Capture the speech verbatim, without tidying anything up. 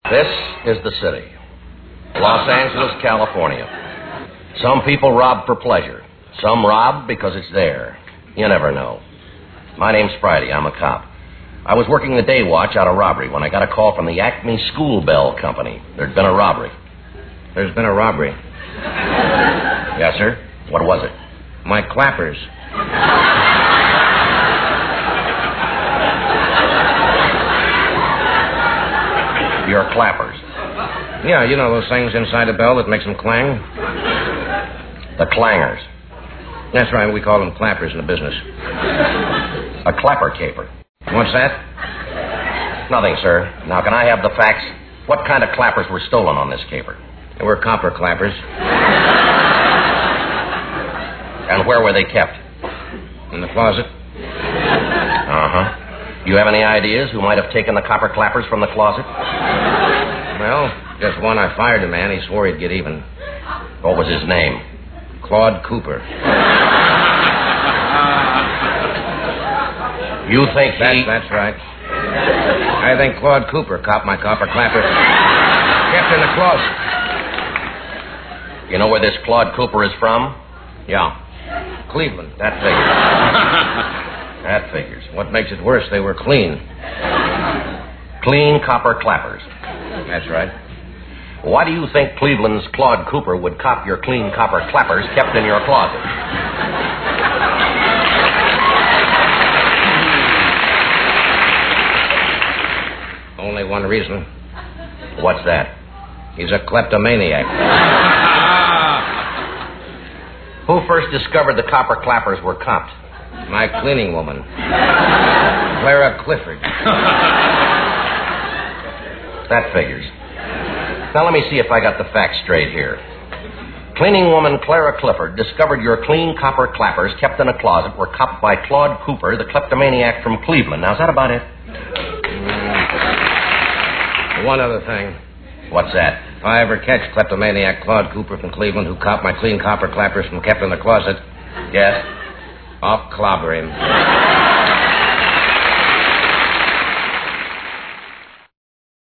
This is the city. Los Angeles, California. Some people rob for pleasure. Some rob because it's there. You never know. My name's Friday. I'm a cop. I was working the day watch out of robbery when I got a call from the Acme School Bell Company. There'd been a robbery. There's been a robbery. Yes, sir? What was it? My clappers. Your clappers? Yeah, you know those things inside the bell that makes them clang? The clangers. That's right, we call them clappers in the business. A clapper caper. What's that? Nothing, sir. Now, can I have the facts? What kind of clappers were stolen on this caper? They were copper clappers. And where were they kept? In the closet. Uh-huh. You have any ideas who might have taken the copper clappers from the closet? Well, just one. I fired a man. He swore he'd get even. What was his name? Claude Cooper. You think he... That, that's right. I think Claude Cooper copped my copper clapper. Kept in the closet. You know where this Claude Cooper is from? Yeah. Cleveland. That figures. That figures. What makes it worse, they were clean. Clean copper clappers. That's right. Why do you think Cleveland's Claude Cooper would cop your clean copper clappers kept in your closet? Only one reason. What's that? He's a kleptomaniac. Who first discovered the copper clappers were copped? My cleaning woman. Clara Clifford. That figures. Now, let me see if I got the facts straight here. Cleaning woman Clara Clifford discovered your clean copper clappers kept in a closet were copped by Claude Cooper, the kleptomaniac from Cleveland. Now, is that about it? Mm. One other thing. What's that? If I ever catch kleptomaniac Claude Cooper from Cleveland who copped my clean copper clappers from kept in the closet... Yes? I'll clobber him.